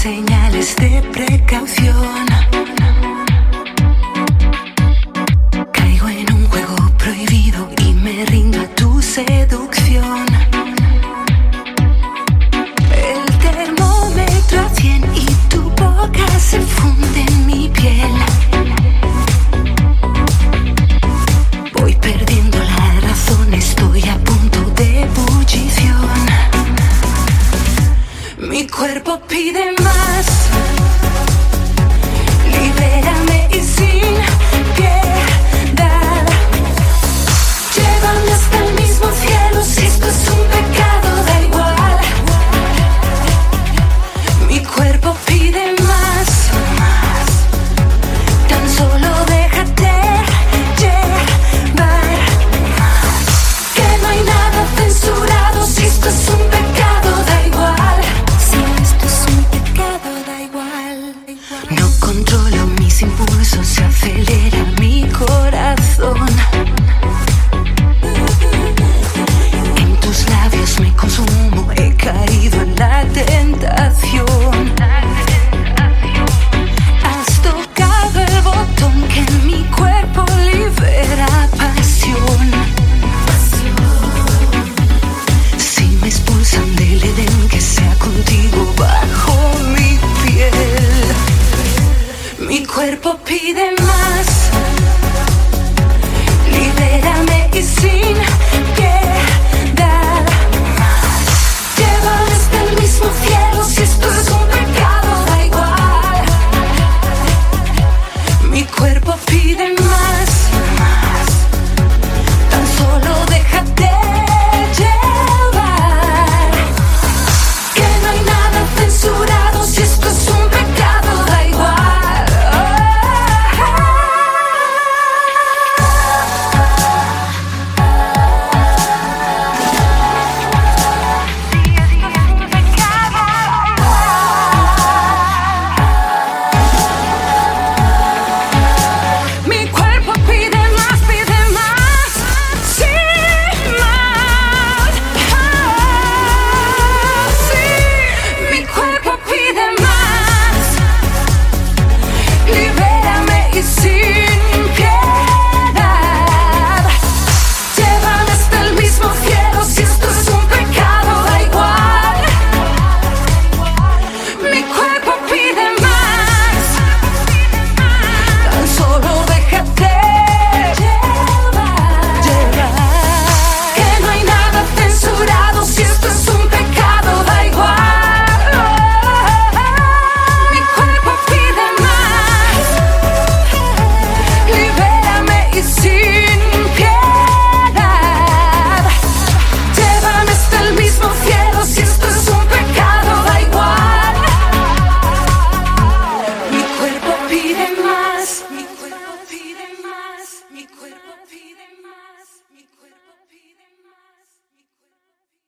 señales de precaución. Caigo en un juego prohibido y me rindo a tu seducción. El termómetro a 100 y tu boca se funde en mi piel. Voy perdiendo la razón, estoy a punto de ebullición. Mi cuerpo pide más.